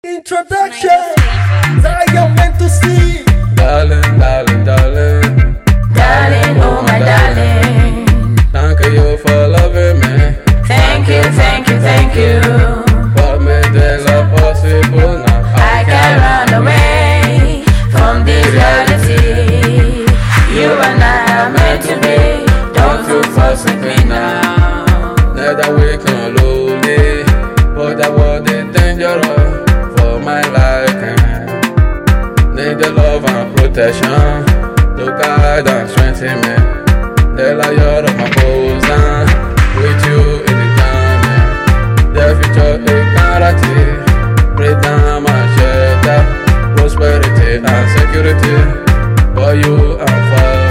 Introduction that I am meant to see. Darling, darling, darling. Darling, oh my darling. Thank you for loving me. Thank you, thank you, thank you. What made the love possible now? I can run away from this reality. You and I are meant to be. Don't you forsake me now. Neither weak nor lonely, but I was dangerous for my liking. Need the love and protection to guide and strengthen me. The liar of my bosom, with you in the journey. The future is guaranteed, freedom and shelter, prosperity and security. For you and for